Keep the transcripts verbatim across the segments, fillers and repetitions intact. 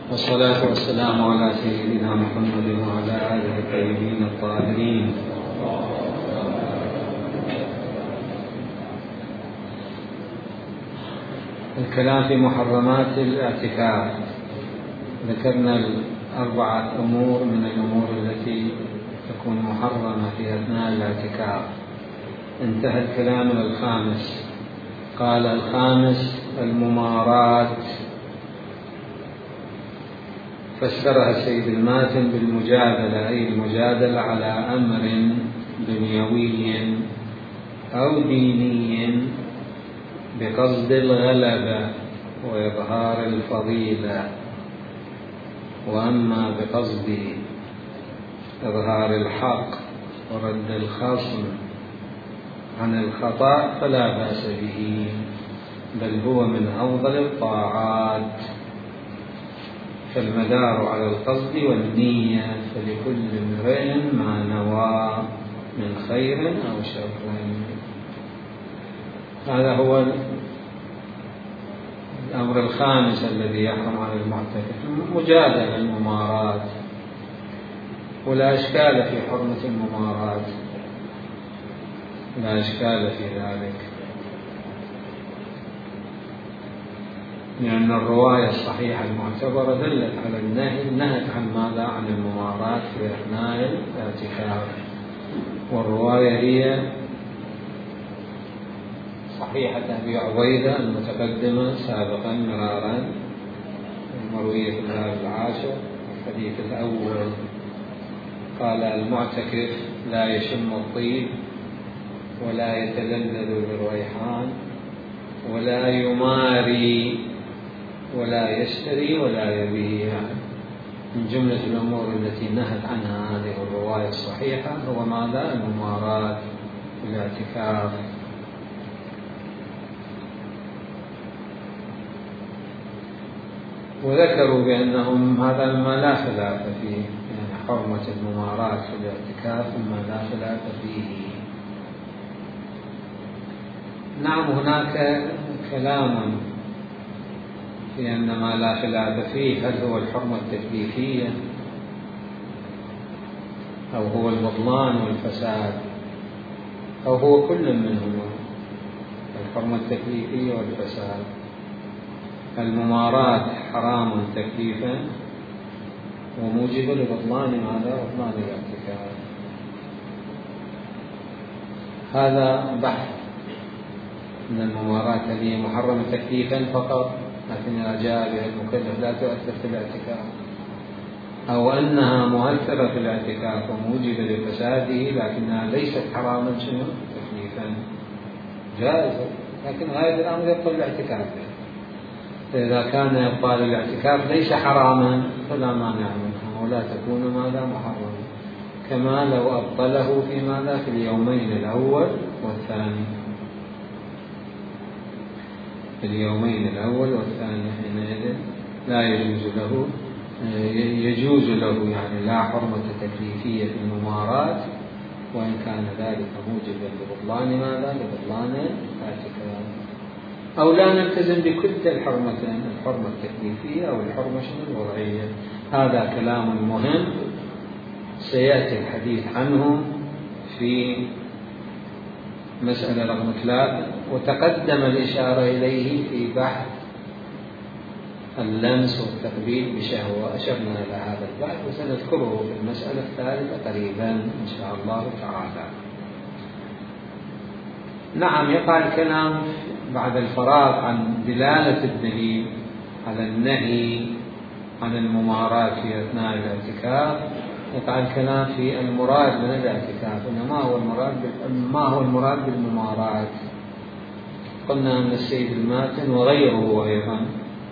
والصلاة والسلام على سيدنا محمد وعلى آله الطيبين الطاهرين. الكلام في محرمات الاعتكاف. ذكرنا الأربعة أمور من الأمور التي تكون محرمة في أثناء الاعتكاف. انتهى الكلام إلى الخامس. قال الخامس الممارات، فسرها السيد الماتن بالمجادلة، أي المجادلة على أمر دنيوي أو ديني بقصد الغلبة وإظهار الفضيلة، وأما بقصد إظهار الحق ورد الخصم عن الخطأ فلا بأس به، بل هو من أفضل الطاعات. فالمدار على القصد والنية، فلكل امرئ ما نوى من خير أو شر. هذا هو الأمر الخامس الذي يحرم على المعتكف، مجادلة الممارات. ولا إشكال في حرمة الممارات، لا إشكال في ذلك، لأن الرواية الصحيحة المعتبرة دلت على النهي، نهت عن ماذا؟ عن الممارات في أثناء الاعتكاف. والرواية هي صحيحة أبي عبيدة المتقدمة سابقا مرارا، المروية في الباب العاشر. الحديث الأول قال المعتكف لا يشم الطيب ولا يتلذذ بالريحان ولا يماري ولا يشتري ولا يبيع. من جملة الأمور التي نهت عنها هذه الرواية الصحيحة هو ماذا؟ الممارات في الاعتكاف. وذكروا بأنهم هذا ما لا خلاف فيه، يعني حرمة الممارات في الاعتكاف مما لا خلاف فيه. نعم، هناك كلام في أن ما لا خلاف فيه هل هو الحرمة التكليفية أو هو البطلان والفساد أو هو كل منهما، الحرمة التكليفية والفساد. الممارات حرام تكليفا وموجب لبطلان ماذا؟ بطلان الاعتكاف. هذا بحث أن الممارات هذه محرمة تكليفا فقط، لكن إذا جاء بها المكلف لا تؤثر في الاعتكاف، أو أنها مؤثرة في الاعتكاف وموجبة لفساده لكنها ليست حراما شنو؟ تكليفا، جائزة، لكن غاية الأمر يبطل الاعتكاف. فإذا كان إبطال الاعتكاف ليس حراما فلا مانع منها ولا تكون ماذا؟ محرما، كما لو أبطله في ماذا؟ في اليومين الأول والثاني، في اليومين الأول والثاني حينئذ لا يجوز له، يجوز له يعني لا حرمة تكليفية في الممارات، وإن كان ذلك موجبا لبطلان ماذا؟ لبطلان الاعتكاف. أو لا نلتزم بكل الحرمتين، الحرمة التكليفية أو الحرمة الوضعية. هذا كلام مهم سيأتي الحديث عنه في مسألة رقم ثلاثة، وتقدم الإشارة إليه في بحث اللمس والتقبيل بشهوة، أشرنا إلى هذا البحث وسنذكره في المسألة الثالثة قريبا إن شاء الله تعالى. نعم، يقع الكلام بعد الفراغ عن دلالة الدليل على النهي عن الممارات في أثناء الاعتكاف، يقع الكلام في المراد من الاعتكاف، ما هو المراد ما هو المراد بالممارات. قلنا أن السيد الماتن وغيره أيضا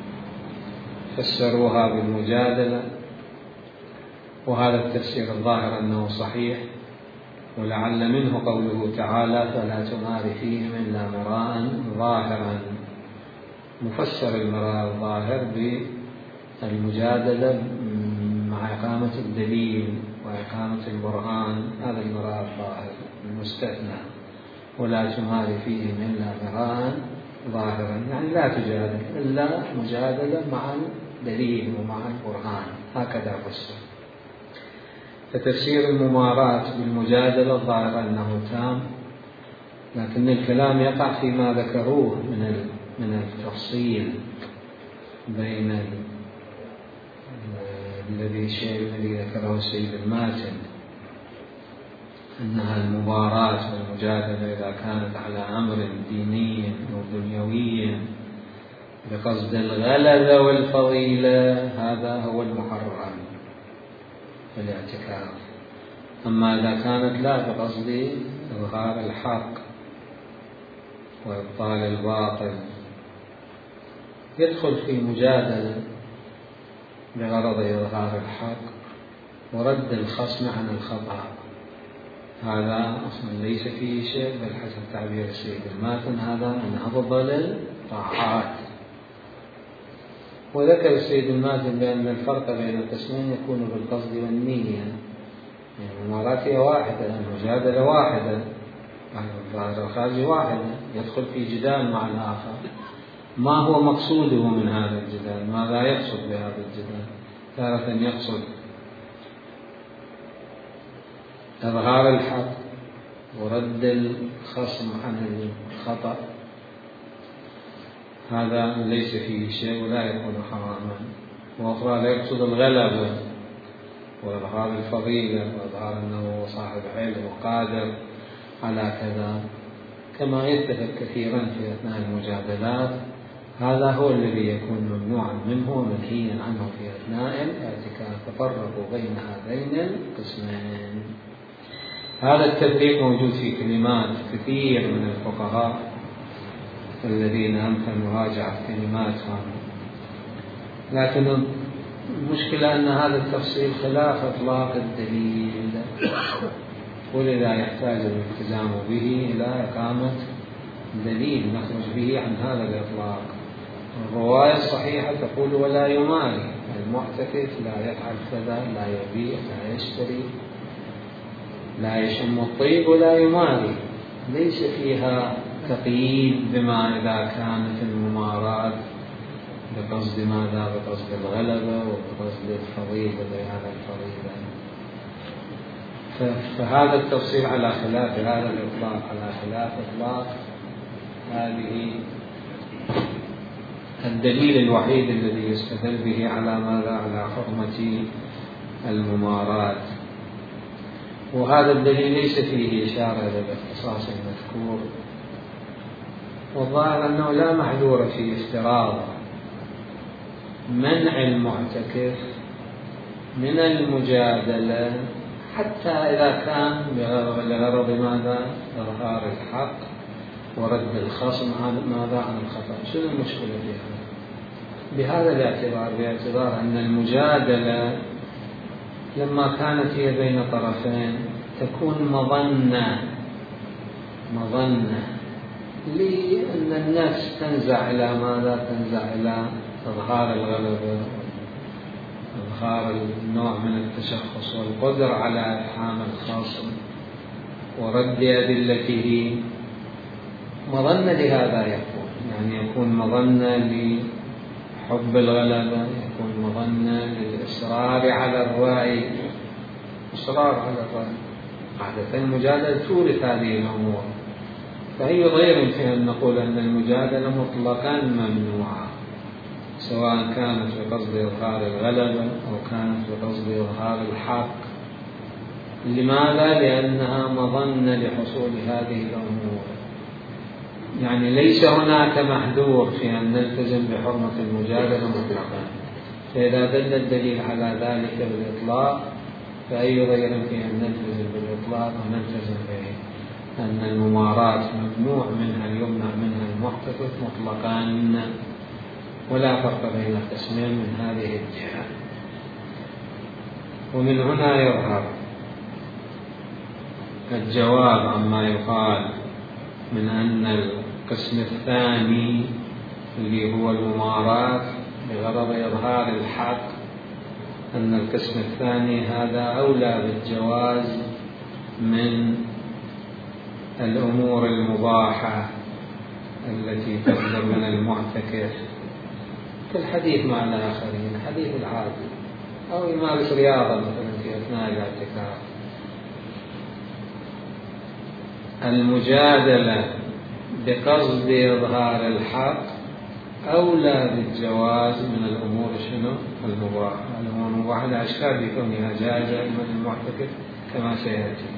فسروها بالمجادلة، وهذا التفسير الظاهر أنه صحيح، ولعل منه قوله تعالى فلا تمار فيهم إلا مراء ظاهرا، مفسر المراء الظاهر بالمجادلة مع إقامة الدليل وإقامة البرهان، هذا المراء الظاهر المستثنى، ولا تمار فيهم إلا مراء ظاهرا، يعني لا تجادل إلا مجادلة مع الدليل ومع البرهان، هكذا فسر. فتفسير المماراة بالمجادلة الظاهر أنه تام، لكن الكلام يقع فيما ذكروه من من التفصيل بين الذي الشيء الذي ذكره السيد الماتن، أنها المباراة والمجادلة إذا كانت على أمر ديني أو دنيوي بقصد الغلبة والفضيلة هذا هو المحرم في الاعتكاف. أما إذا كانت لا بقصد إظهار الحق وإبطال الباطل يدخل في مجادلة بغرض إظهار الحق ورد الخصم عن الخطأ، هذا أصلا ليس فيه شيء، بل حسب تعبير السيد الماتن هذا من أفضل الطاعات. وذكر السيد الماتن بأن الفرق بين القسمين يكون بالقصد والنية، يعني الممارات هي واحدة، المجادلة واحدة، الظاهر الخارجي واحد، يدخل في جدال مع الآخر. ما هو مقصوده من هذا الجدال؟ ماذا يقصد بهذا الجدال؟ تارة يقصد إظهار الحق ورد الخصم عن الخطأ، هذا ليس فيه شيء ولا يكون حراما. وأخرى لا يقصد الغلبة وإظهار الفضيلة وإظهار أنه صاحب علم وقادر على كذا، كما يتفق كثيرا في أثناء المجادلات، هذا هو الذي يكون ممنوعا منه ومنهيا عنه في أثناء الاعتكاف. تفرقوا بين هذين القسمين. هذا التفريق موجود في كلمات كثير من الفقهاء الذين أمكن مراجعة كلماتهم، لكن المشكلة أن هذا التفصيل خلاف إطلاق الدليل، ولذا يحتاج الالتزام به إلى إقامة دليل نخرج به عن هذا الإطلاق. الرواية الصحيحة تقول ولا يماري، المعتكف لا يفعل كذا، لا يبيع، لا يشتري، لا يشم الطيب ولا يماري، ليس فيها تقييد بما إذا كانت الممارات بقصد ماذا؟ بقصد الغلبة وبقصد الفضيلة بهذا الفضيلة. فهذا التفصيل على خلاف هذا الإطلاق، على خلاف إطلاق هذه الدليل الوحيد الذي يستدل به على ماذا؟ على حرمة الممارات. وهذا الدليل ليس فيه إشارة إلى الاختصاص المذكور، والظاهر أنه لا محذور في افتراض منع المعتكف من المجادلة حتى إذا كان لغرض ماذا؟ إظهار الحق ورد الخصم عن ماذا؟ عن الخطأ. شو المشكلة في هذا؟ بهذا الاعتبار، باعتبار أن المجادلة لما كانت هي بين طرفين تكون مظنة مظنة لأن النفس تنزع إلى ماذا؟ تنزع إلى إظهار الغلبة، إظهار النوع من التشخص والقدر على إفحام الخصم ورد أدلته. مظنة لهذا يكون، يعني يكون مظنة لحب الغلبة، يكون مظنة للإصرار على الرأي، إصرار على الرأي. عادة المجادلة تورث هذه الأمور، فهي غير في أن نقول أن المجادلة مطلقا ممنوعة، سواء كانت بقصد إظهار الغلبة أو كانت بقصد إظهار الحق. لماذا؟ لأنها مظنة لحصول هذه الأمور، يعني ليس هناك محذور في أن نلتزم بحرمة المجادلة مطلقا. فإذا دل الدليل على ذلك بالإطلاق فأي غير في أن نلتزم بالإطلاق ونلتزم به أن الممارات ممنوع منها يمنع منها المعتكف مطلقا، ولا فرق بين القسمين من هذه الجهة. ومن هنا يظهر الجواب عما يقال من أن القسم الثاني اللي هو الممارات بغرض إظهار الحق، أن القسم الثاني هذا أولى بالجواز من الأمور المباحة التي تصدر من المعتكف كالحديث مع الآخرين، حديث العادي، أو يمارس رياضة مثلا في أثناء الاعتكاف. المجادلة بقصد إظهار الحق أولى بالجواز من الأمور شنو؟ المباحة. الأمور المباحة لا أشكال بكونها جائزة من المعتكف كما سيأتي.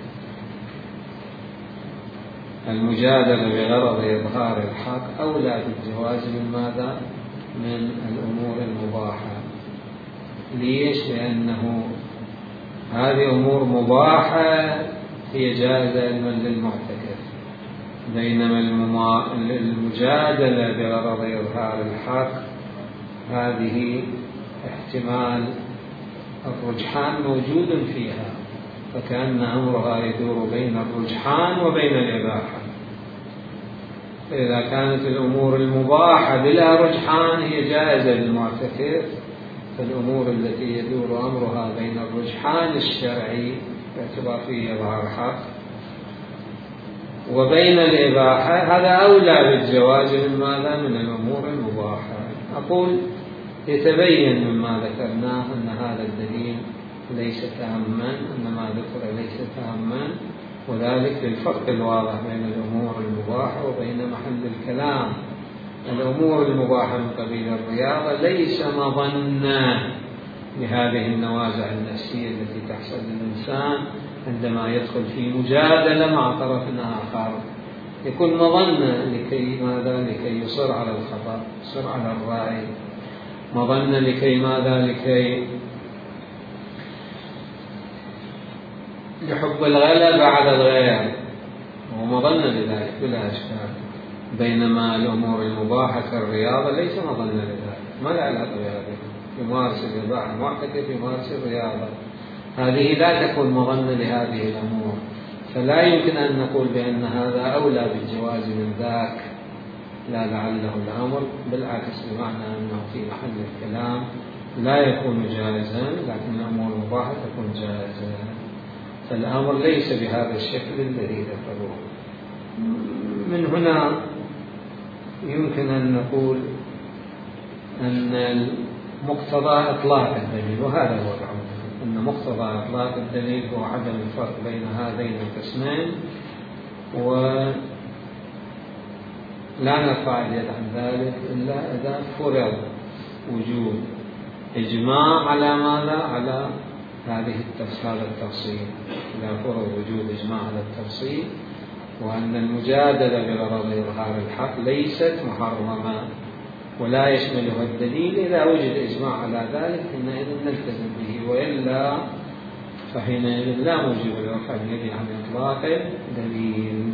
المجادلة بغرض إظهار الحق أولى بالجواز من ماذا؟ من الأمور المباحة. ليش؟ لأنه هذه أمور مباحة هي جائزة للمعتكف، بينما المجادلة بغرض إظهار الحق هذه احتمال الرجحان موجود فيها، فكأن أمرها يدور بين الرجحان وبين الإباحة. فإذا كانت الأمور المباحة بلا رجحان هي جائزة للمعتكف، فالأمور التي يدور أمرها بين الرجحان الشرعي باعتبار فيه إظهار حق وبين الإباحة هذا أولى بالجواز من ماذا؟ من الأمور المباحة. أقول يتبين مما ذكرناه أن هذا الدليل ليس تاما، أن ما ذكر ليس تاما، وذلك للفرق الواضح بين الأمور المباحة وبين محل الكلام. الأمور المباحة من قبيل الرياضة ليس مظنة لهذه النوازع النفسية التي تحصل للإنسان عندما يدخل في مجادلة مع طرف آخر، يكون مظنة لكي ماذا؟ لكي يصر على الخطأ، يصر على الرأي، مظنة لكي ماذا؟ لكي يحب الغلبة على الغير، ومظنة لذلك بلا إشكال. بينما الأمور المباحة كالرياضة ليس مظنة لذلك، ما لا علاقة بهذه. يمارس الإباحة المعتكف يمارس الرياضة، هذه لا تكون مظنة لهذه الأمور، فلا يمكن أن نقول بأن هذا أولى بالجواز من ذاك، لا لعله الأمر بالعكس، بمعنى أنه في محل الكلام لا يكون جائزا، لكن الأمور المباحة تكون جائزة. فالأمر ليس بهذا الشكل الذي ذكروه. من هنا يمكن أن نقول أن مقتضى إطلاق الدليل، وهذا هو العمل، أن مقتضى إطلاق الدليل هو عدم الفرق بين هذين القسمين، ولا نرفع اليد عن ذلك إلا إذا فرض وجود إجماع على ماذا؟ على هذه هذا التفصيل. إذا فرض وجود إجماع على التفصيل، وأن المجادلة بغرض إظهار الحق ليست محرمة ولا يشملها الدليل، إذا وجد إجماع على ذلك حينئذ نلتزم به، وإلا فحينئذ لا موجب لرفع اليد عن إطلاق الدليل.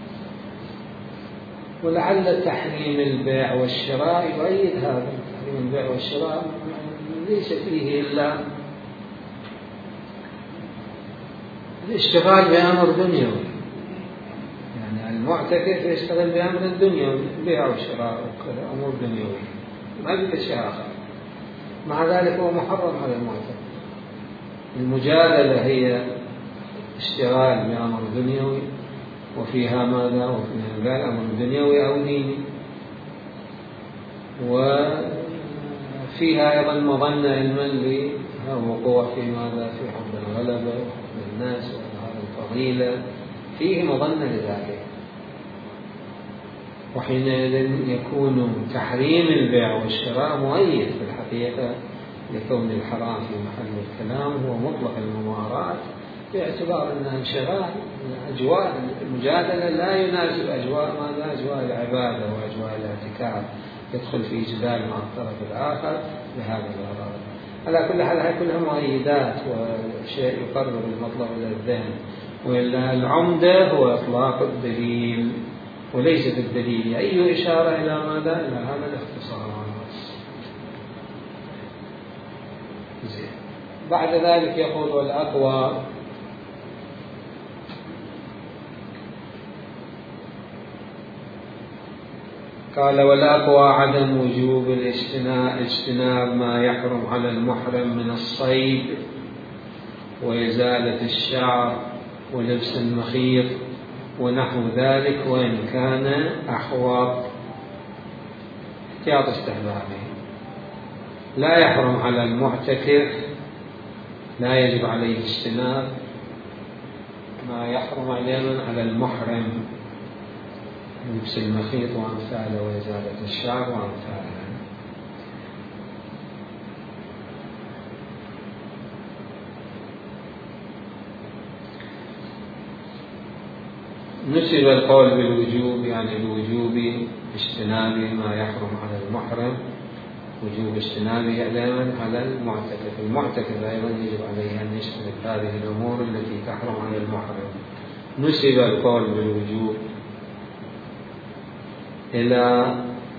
ولعل تحريم البيع والشراء يؤيد هذا. تحريم البيع والشراء ليس فيه إلا الاشتغال بأمر دنيوي، يعني المعتكف يشتغل بأمر الدنيا، البيع والشراء وكذا أمور دنيوية، ما في شيء آخر. مع ذلك هو محرم على المعتكف. المجادلة هي اشتغال بأمر دنيوي، وفيها ماذا؟ وفيها الأمر الدنيوي أو ديني، وفيها أيضا مظنة علما للوقوع في ماذا؟ في حب الغلبة وحب الناس وإظهار الفضيلة، فيه مظنة لذلك. وحينئذ يكون تحريم البيع والشراء مؤيد في الحقيقة لكون الحرام في محل الكلام هو مطلق الممارات، باعتبار أنها انشغال أجواء المجادلة لا يناسب أجواء ماذا؟ أجواء العبادة وأجواء الاعتكاف، يدخل في جدال مع الطرف الآخر بهذا الغرض. على كل حال هذه كلها مؤيدات وشيء يقرب المطلب إلى الذهن، وإلا العمدة هو إطلاق الدليل، وليست الدليل أي إشارة إلى ماذا؟ إلى هذا الاختصار. بعد ذلك يقول والأقوى قال والأقوى عدم وجوب الاجتناب ما يحرم على المحرم من الصيد وإزالة الشعر ولبس المخيط ونحو ذلك، وإن كان أحوط احتياط استحبابي. لا يحرم على المعتكف، لا يجب عليه اجتناب ما يحرم عليه على المحرم، لبس المخيط وأمثاله وإزالة الشعر وأمثاله. نسب القول بالوجوب، يعني بوجوب اجتناب ما يحرم على المحرم، وجوب اجتنابه دائما على المعتكف. المعتكف أيضا يجب عليه أن يجتنب هذه الأمور التي تحرم على المحرم. نسب القول بالوجوب إلى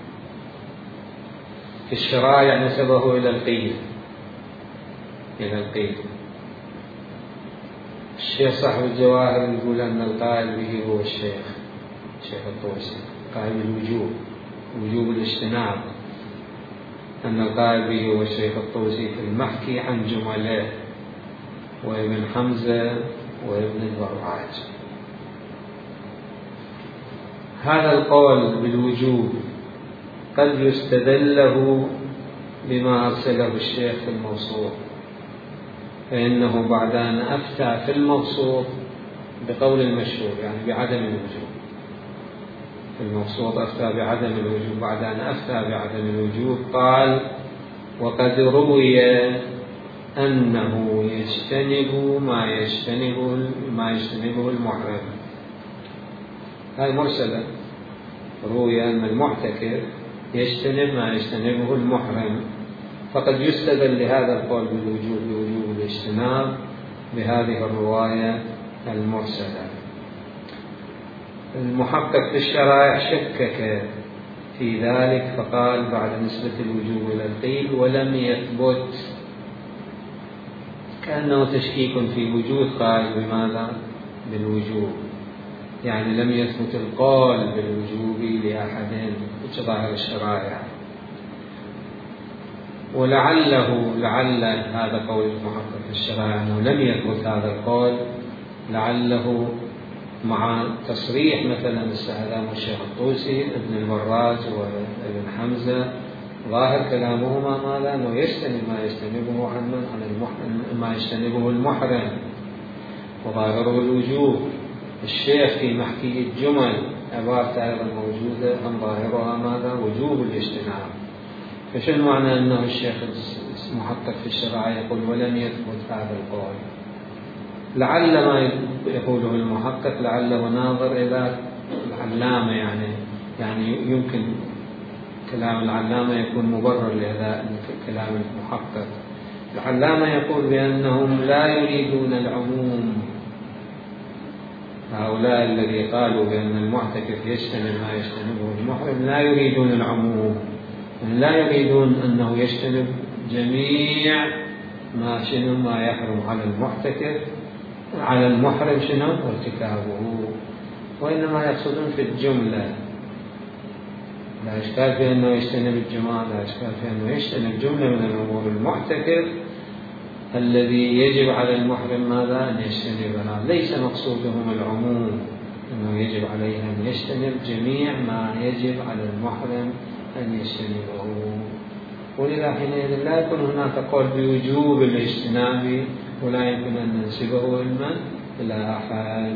في الشرائع، نسبه إلى القيل إلى القيل الشيخ صاحب الجواهر يقول أن القائل به هو الشيخ الشيخ الطوسي، قائل بالوجوب، وجوب الاجتناب، أن القائل به هو الشيخ الطوسي في المحكي عن جمله وابن حمزة وابن البراج. هذا القول بالوجوب قد يستدله بما أرسله الشيخ في الموصول، فإنه بعد أن أفتى في الموصول بقول المشهور، يعني بعدم الوجوب، في الموصول أفتى بعدم الوجوب، بعد أن أفتى بعدم الوجوب قال: وقد روي أنه يجتنب ما يجتنبه ما يجتنبه المحرم. هذه مرسلة، روي أن المعتكف يجتنب ما يجتنبه المحرم، فقد يستدل لهذا القول بالوجوب بوجوب الاجتناب بهذه الرواية المرسلة. المحقق في الشرائع شكك في ذلك فقال بعد نسبة الوجوب إلى القيل: ولم يثبت، كأنه تشكيك في وجود قائل بماذا؟ بالوجوب، يعني لم يثبت القول بالوجوب لأحد ظاهر الشرائع. ولعله لعل هذا قول المحقق في الشرائع أنه لم يثبت هذا القول، لعله مع تصريح مثلا السهلام والشيخ الطوسي ابن البراج وابن حمزة، ظاهر كلامهما ماذا؟ أنه يجتنب ما يجتنبه عن ما يجتنبه المحرم، وظاهره الوجوب. الشيخ في محكي الجمل عبارة أيضا موجودة عن ظاهرها ماذا؟ وجوب الاجتناب. فشو معنى أنه الشيخ المحقق في الشرائع يقول ولم يثبت هذا القول؟ لعل ما يقوله المحقق لعله ناظر إلى العلامة، يعني يعني يمكن كلام العلامة يكون مبرر لهذا كلام المحقق. العلامة يقول بأنهم لا يريدون العموم، هؤلاء الذي قالوا بأن المعتكف يجتنب ما يجتنبه المحرم لا يريدون العموم، لا يريدون أنه يجتنب جميع ما شنو ما يحرم على المعتكف على المحرم شنو ارتكابه، وإنما يقصدون في الجملة. لا إشكال في أنه يجتنب الجماعة، لا إشكال في أنه يجتنب جملة من الأمور المعتكف الذي يجب على المحرم ماذا؟ أن يجتنبها. ليس مقصودهم العموم، أنه يجب عليه أن يجتنب جميع ما يجب على المحرم أن يجتنبه. ولذا حينئذ لا يكون هناك قول بوجوب الاجتناب، ولا يمكن أن ننسبه علما إلى أحد.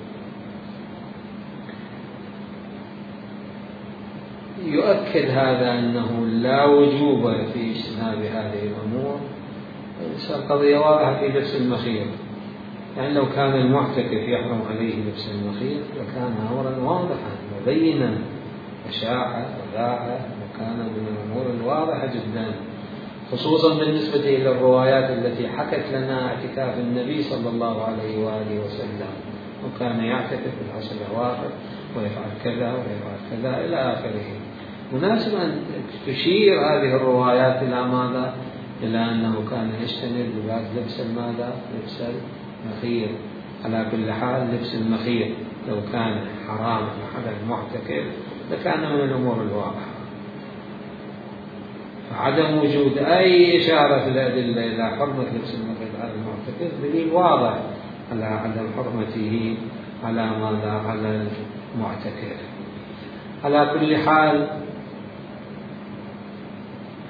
يؤكد هذا أنه لا وجوب في اجتناب هذه الأمور. القضية واضحة في لبس المخيط، يعني لو كان المعتكف يحرم عليه لبس المخيط لكان أمرا واضحا مبينا وشاع وذاع، وكان من الأمور الواضحة جدا، خصوصا بالنسبة إلى الروايات التي حكت لنا اعتكاف النبي صلى الله عليه وآله وسلم، وكان يعتكف في العشر الأواخر ويفعل كذا ويفعل كذا إلى آخره. مناسب أن تشير هذه الروايات إلى ماذا؟ إلى أنه كان يجتنب لبس الماذا؟ لبس المخيط. على كل حال لبس المخيط لو كان حرام على المعتكف لكان من الأمور الواضحة. عدم وجود أي إشارة في الأدلة إلى حرمة لبس المخيط على المعتكف دليل واضح على عدم حرمته على ماذا؟ على المعتكف. على كل حال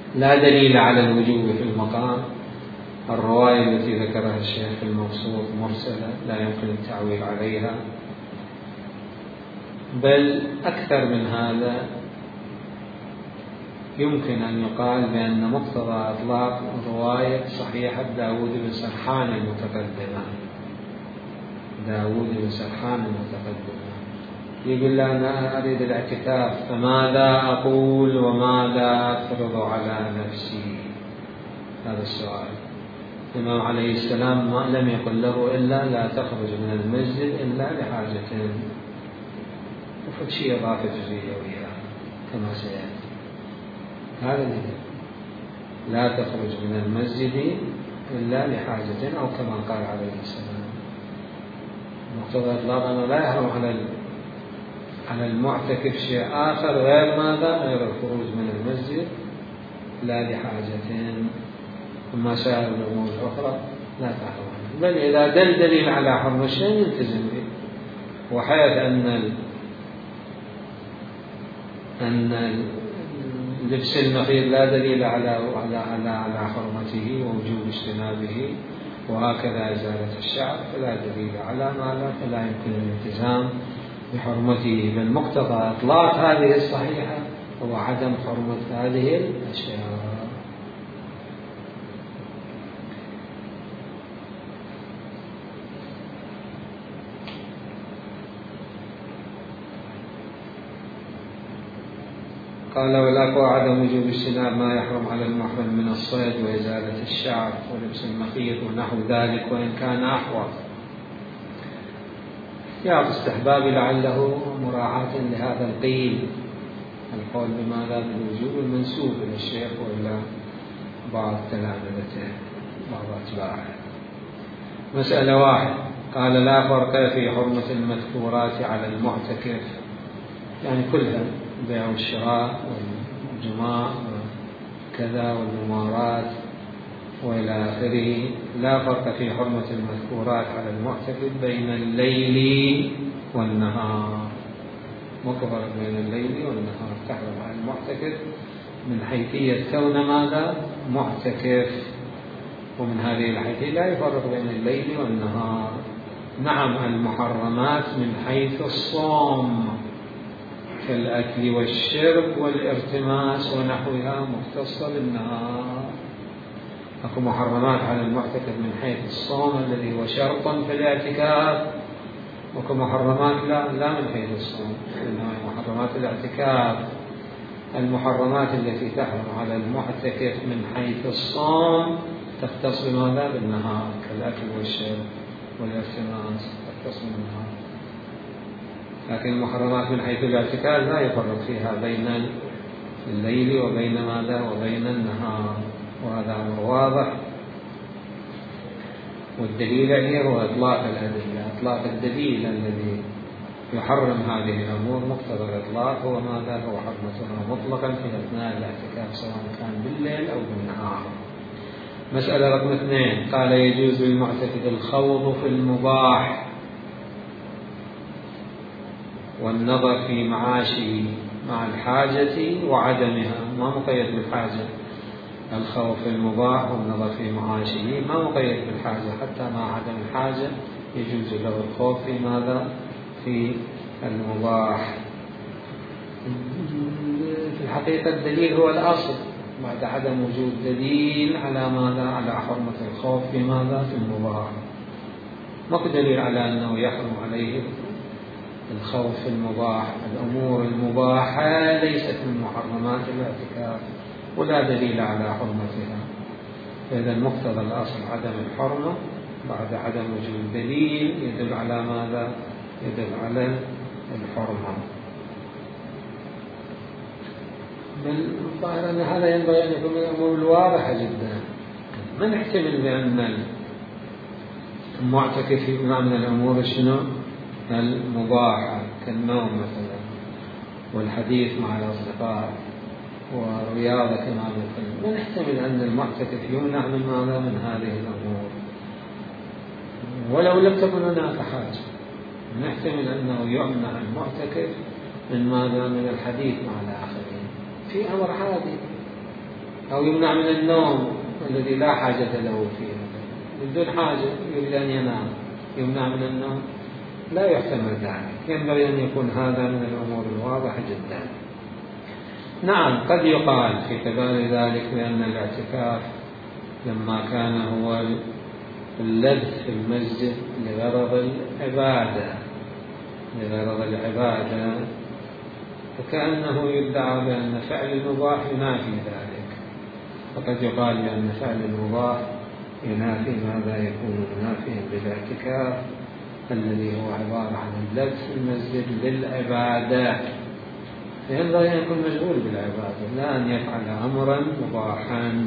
لا دليل على الوجوب في المقام. الرواية التي ذكرها الشيخ في المبسوط مرسلة لا يمكن التعويل عليها، بل أكثر من هذا يمكن أن يقال بأن مقتضى إطلاق رواية صحيحة داود بن سرحان المتقدمة. داود بن سرحان المتقدمة يقول له أنا أريد الاعتكاف، فماذا أقول وماذا أفرض على نفسي؟ هذا السؤال. الإمام عليه السلام ما لم يقل له إلا لا تخرج من المسجد إلا لحاجة، وفد شيء إضافة جزئية وياه كما سيأتي. هذا اللي لا تخرج من المسجد إلا لحاجة، أو كما قال عليه السلام. مقتضى إطلاق أنه لا يحرم على على المعتكف شيء آخر غير ماذا؟ غير الخروج من المسجد لا لحاجة، وما سائر الأمور الأخرى لا تحرم. بل إذا دل دليل على حرم الشيء يلتزم به، وحيث أن ال... أن لبس النخيل لا دليل على على على على حرمته ووجوب اجتنابه، وهكذا إزالة الشعر فلا دليل على ما لا، فلا يمكن الالتزام بحرمته. بل مقتضى إطلاق هذه الصحيحة هو عدم حرمة هذه الأشياء. قال والأقوى عدم وجوب اجتناب ما يحرم على المحرم من الصيد وإزالة الشعر ولبس المخيط ونحو ذلك، وإن كان أحوط يا استحباب لعله مراعاة لهذا القيل، القول بماذا؟ بالوجوب المنسوب إلى الشيخ وإلى بعض تلامذته بعض أتباعه. مسألة واحد، قال لا فرق في حرمة المذكورات على المعتكف، يعني كلها بيع والشراء والجماع وكذا والممارات وإلى آخره. لا فرق في حرمة المذكورات على المعتكف بين الليل والنهار، مكبر بين الليل والنهار. تحرم على المعتكف من حيثية كون ماذا؟ معتكف، ومن هذه الحيثية لا يفرق بين الليل والنهار. نعم المحرمات من حيث الصوم كالأكل والشرب والارتماس ونحوها مختصة بالنهار. أكو محرمات على المعتكف من حيث الصوم الذي هو شرط في الاعتكاف، وكو محرمات لا, لا من حيث الصوم، إنما محرمات الاعتكاف. المحرمات التي تحرم على المعتكف من حيث الصوم تختص بماذا؟ بالنهار، كالأكل والشرب والارتماس تختص بالنهار. لكن المحرمات من حيث الاعتكاف لا يفرق فيها بين الليل وبين ماذا؟ وبين النهار، وهذا أمر واضح. والدليل عليه هو إطلاق الأدلة. إطلاق الدليل الذي يحرم هذه الأمور مقتضى الإطلاق هو ماذا؟ هو حرمتها مطلقا في أثناء الاعتكاف سواء كان بالليل أو بالنهار. مسألة رقم اثنين، قال يجوز للمعتكف الخوض في المباح والنظر في معاشه مع الحاجة وعدمها، ما مقيد بالحاجة. الخوف في المباح والنظر في معاشه ما مقيد بالحاجة، حتى مع عدم الحاجة يجوز له الخوف في ماذا؟ في المباح. في الحقيقة الدليل هو الأصل، بعد عدم وجود دليل على ماذا؟ على حرمة الخوف في ماذا؟ في المباح. ما في دليل على أنه يحرم عليه الخوف في المباح. الأمور المباحة ليست من محرمات الاعتكاف ولا دليل على حرمتها. فإذا مقتضى الأصل عدم الحرمة بعد عدم وجود دليل يدل على ماذا؟ يدل على الحرمة. بل الظاهر أن هذا ينبغي أن يكون من الأمور الواضحة جدا. ما نحتمل بأن المعتكف يمنع من الأمور شنو؟ المباحة كالنوم مثلا والحديث مع الأصدقاء ورياضة كما ذكرنا. ما نحتمل أن المعتكف يمنع من ماذا؟ من هذه الأمور ولو لم تكن هناك حاجة. نحتمل أنه يمنع المعتكف من ماذا؟ من الحديث مع الآخرين في أمر عادي، أو يمنع من النوم الذي لا حاجة له فيه، بدون حاجة يريد أن ينام يمنع من النوم، لا يحتمل ذلك. ينبغي أن يكون هذا من الأمور الواضحة جدا. نعم قد يقال في قبال ذلك بأن الاعتكاف لما كان هو اللبث في المسجد لغرض العبادة لغرض العبادة فكأنه يدعى بأن فعل المباح ينافي ذلك، وقد يقال بأن فعل المباح ينافي ماذا يكون منافيا بالاعتكاف الذي هو عبارة عن اللبث في المسجد للعبادة، فينبغي أن يكون مشغول بالعبادة لا أن يفعل أمرا مباحا.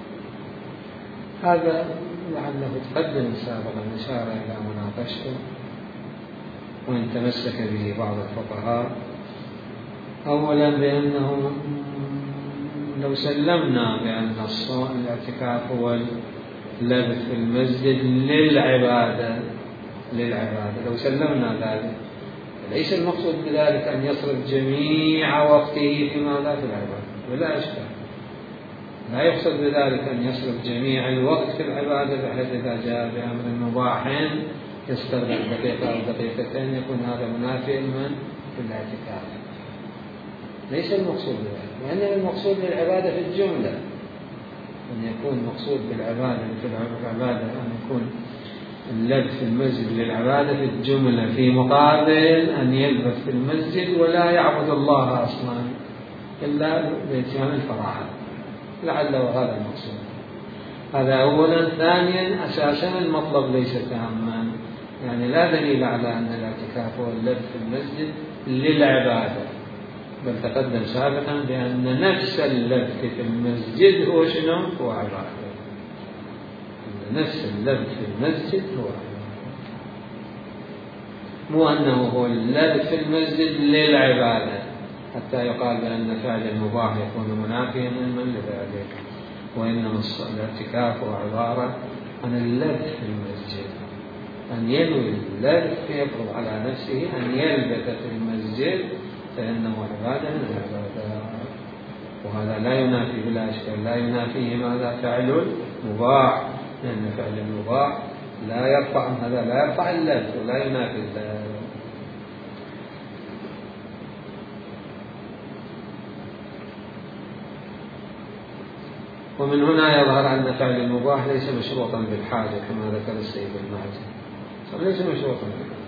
هذا لعله تقدم سابقا إشارة إلى مناقشته، وإن تمسك به بعض الفقهاء أولا بأنه لو سلمنا بأن الصوم الاعتكاف هو اللبث في المسجد للعبادة للعبادة لو سلمنا ذلك ليس المقصود بذلك أن يصرف جميع وقته في ماذا في العبادة، ولا أشكال، لا يقصد بذلك أن يصرف جميع الوقت في العبادة بحيث إذا جاء بأمر مباح يستغرق دقيقة أو دقيقتين يكون هذا منافي من في الاعتكاف. ليس المقصود بذلك، وإنما المقصود بالعبادة في الجملة، أن يكون مقصود بالعبادة في العبادة أن يكون اللبث في المسجد للعبادة في الجملة، في مقابل أن يلبث في المسجد ولا يعبد الله أصلا إلا بإتيان الفرائض، لعله هذا المقصود. هذا أولا. ثانيا أساسا المطلب ليس تاما، يعني لا دليل على أن الاعتكاف هو اللبث في المسجد للعبادة، بل تقدم سابقا بأن نفس اللبث في المسجد هو شنو؟ هو عبادة. نفس اللبث في المسجد هو عبادة، مو أنه هو اللبث في المسجد للعبادة حتى يقال بأن فعل المباح يكون منافيا من لذلك، وإنما الاعتكاف هو عبارة عن اللبث في المسجد، أن ينوي اللبث يفرض على نفسه أن يلبث في المسجد فإنه عبادة من العبادات، وهذا لا ينافي بلا أشكال لا ينافيه ماذا؟ فعل المباح، لأن فعل المباح لا يرفع هذا لا يرفع اللبث ولا ينافي اللبث. ومن هنا يظهر أن فعل المباح ليس مشروطا بالحاجة كما ذكر السيد المعتزلي، ليس مشروطا بالحاجة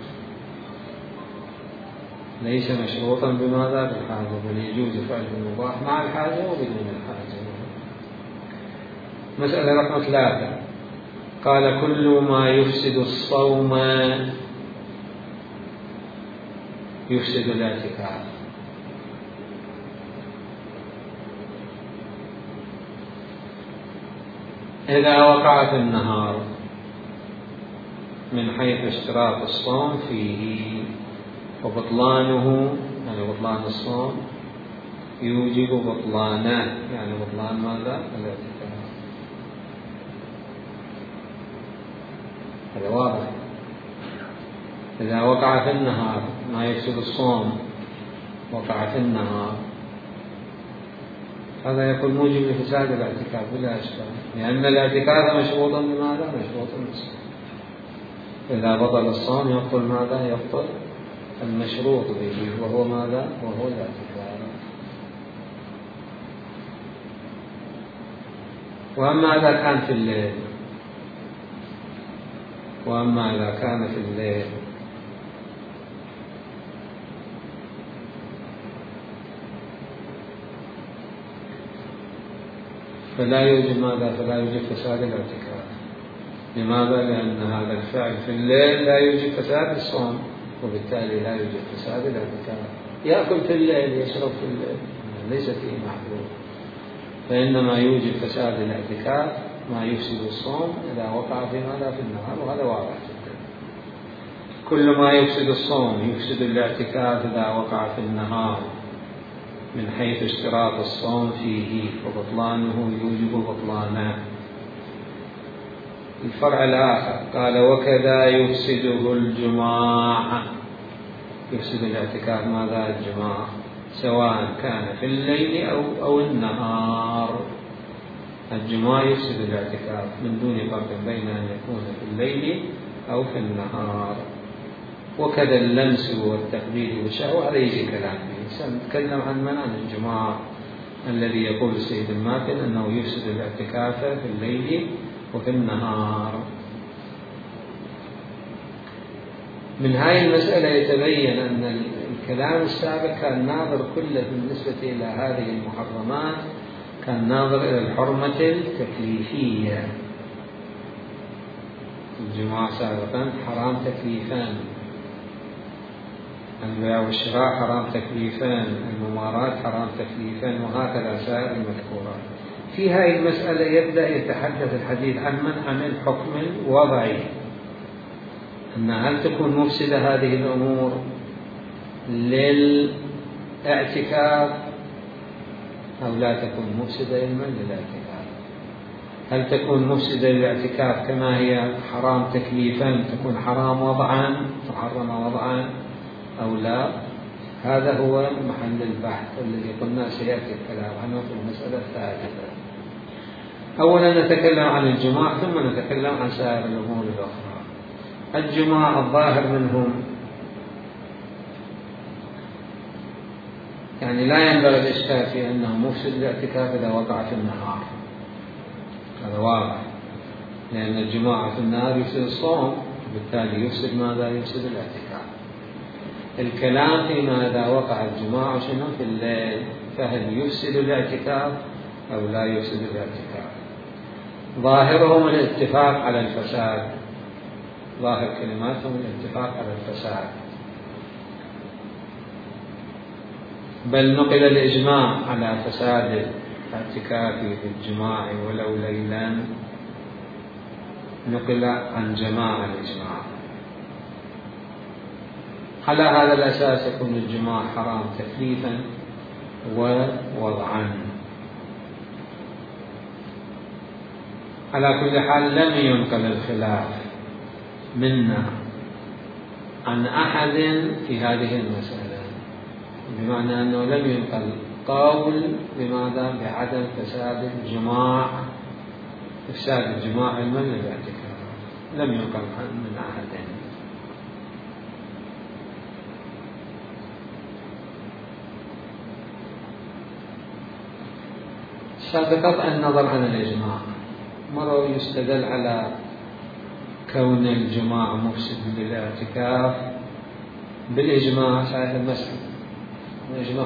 ليس مشروطا بماذا؟ بالحاجة، بل يجوز فعل المباح مع الحاجة وبدون الحاجة. مسألة رقم ثلاثة، قال كل ما يفسد الصوم يفسد الاعتكاف. إذا وقع في النهار من حيث اشتراط الصوم فيه وبطلانه، يعني بطلان الصوم يوجب بطلانه، يعني بطلان ماذا؟ الاعتكاف. هذا واضح. إذا وقع في النهار ما يفسد الصوم وقع في النهار هذا يكون موجب لفساد الاعتكاف بلا إشكال، لأن الاعتكاف مشروطا بماذا؟ مشروطا بالصوم. إذا بطل الصوم يبطل ماذا؟ يبطل المشروط به وهو ماذا؟ وهو الاعتكاف. وأما إذا كان في الليل وأما إذا كان في الليل فلا يوجد ماذا؟ فلا يوجد فساد الاعتكاف. لماذا؟ لأن هذا الفعل في الليل لا يوجد فساد الصوم، وبالتالي لا يوجد فساد الاعتكاف. يأكل في الليل يشرب في الليل ليس فيه محظور، فإنما يوجد فساد الاعتكاف ما يفسد الصوم إذا وقع في ماذا؟ في النهار، وهذا واضح جدا. كل ما يفسد الصوم يفسد الاعتكاف إذا وقع في النهار من حيث اشتراط الصوم فيه وبطلانه يوجب بطلانه. الفرع الآخر قال وكذا يفسده الجماع، يفسد الاعتكاف ماذا؟ الجماع، سواء كان في الليل أو, أو النهار. الجماع يفسد الاعتكاف من دون فرق بين أن يكون في الليل أو في النهار. وكذا اللمس والتقبيل والشهوة هذا يجي كلام فيه. سنتكلم عن منع الجماع الذي يقول السيد الماتن أنه يفسد الاعتكاف في الليل وفي النهار. من هذه المسألة يتبين أن الكلام السابق كان ناظر كله بالنسبة إلى هذه المحرمات كان ناظر إلى الحرمة التكليفية. الجماع سابقا حرام تكليفان، البيع والشراء حرام تكليفان، الممارات حرام تكليفان، وهكذا سائر المذكورات. في هذه المسألة يبدأ يتحدث الحديث عن من عن الحكم الوضعي، أن هل تكون مفسدة هذه الأمور للاعتكاف أو لا تكون مفسدة علما للاعتكاف. هل تكون مفسدة للاعتكاف كما هي حرام تكليفا تكون حرام وضعا محرمة وضعا أو لا؟ هذا هو محل البحث الذي قلنا سيأتي الكلام عنه في المسألة الثالثة. أولا نتكلم عن الجماع ثم نتكلم عن سائر الأمور الأخرى. الجماع الظاهر منهم يعني لا ينبغي الإشكال في أنه مفسد الاعتكاف إذا وقع في النهار، هذا واضح، لأن الجماع في النهار يفسد الصوم، وبالتالي يفسد ماذا؟ يفسد الاعتكاف. الكلام فيما إذا وقع الجماع شنو في الليل، فهل يفسد الاعتكاف أو لا يفسد الاعتكاف؟ ظاهرهم الاتفاق على الفساد، ظاهر كلماتهم الاتفاق على الفساد، بل نقل الإجماع على فساد الاعتكاف بالجماع ولو ليلا، نقل عن جماعة الإجماع. على هذا الأساس يكون الجماع حرام تكليفا ووضعا. على كل حال لم ينقل الخلاف منا عن أحد في هذه المسألة، بمعنى أنه لم ينقل قول بماذا؟ بعدم فساد الجماع، إفساد الجماع علما للاعتكاف، لم ينقل من أحد. بقطع النظر عن الإجماع، مرة يستدل على كون الجماع مفسد للاعتكاف بالإجماع صحيح المسألة الإجماع،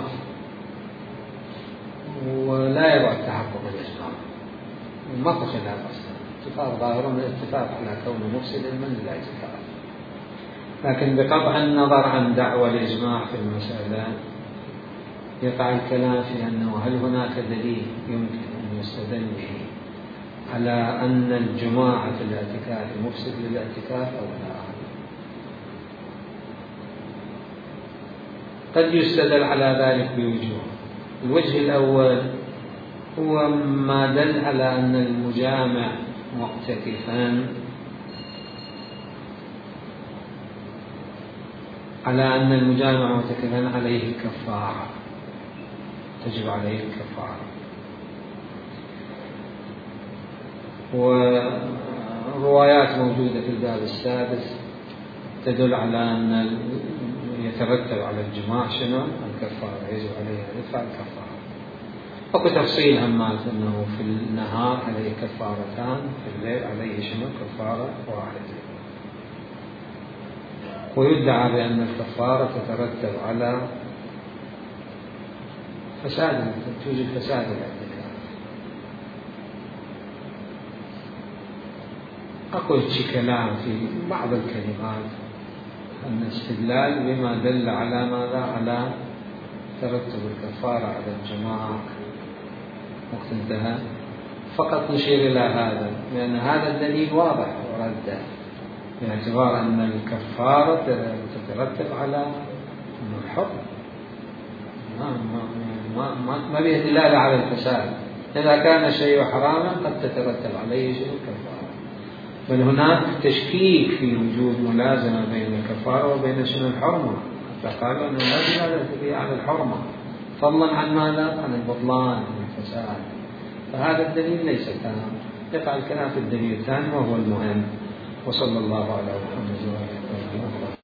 ولا يبقى التحقق بالإجماع، ما في خلاف أصلا، اتفاق ظاهر من الاتفاق على كونه مفسد من الاعتكاف. لكن بقطع النظر عن دعوى الإجماع في المسألة يقع الكلام في أنه هل هناك دليل يمكن أن يستدل به على أن الجماع في الاعتكاف مفسد للاعتكاف أو لا. قد يستدل على ذلك بوجوه. الوجه الأول هو ما دل على أن المجامع معتكفا على أن المجامع معتكفا عليه الكفارة، تجب عليه الكفارة. وروايات موجودة في الباب السادس تدل على أن يترتب على الجماع شنو؟ الكفارة، يجب عليه أن يدفع الكفارة. أكو تفصيل همات أنه في النهار عليه كفارتان، في الليل عليه شنو؟ كفارة واحدة. ويدعى بأن الكفارة تترتب على فساد، توجد فساد الاعتكاف. أقول شي كلام في بعض الكلمات أن استدلال بما دل على ماذا؟ على ترتب الكفارة على الجماعة وقت انتهى. فقط نشير إلى هذا لأن هذا الدليل واضح ورده، باعتبار أن الكفارة تترتب على الحكم، ما ما ما ما به دلالة على الفساد. إذا كان الشيء حراما قد تترتب عليه شيء الكفارة، بل هناك تشكيك في وجود ملازمة بين الكفارة وبين شنو الحرمة، حتى قالوا أنه لا دلالة فيه على الحرمة، فضلا عن ماذا؟ عن البطلان والفساد. فهذا الدليل ليس تام، يقع الكلام في الدليل الثاني وهو المهم. وصلى الله على محمد وعلى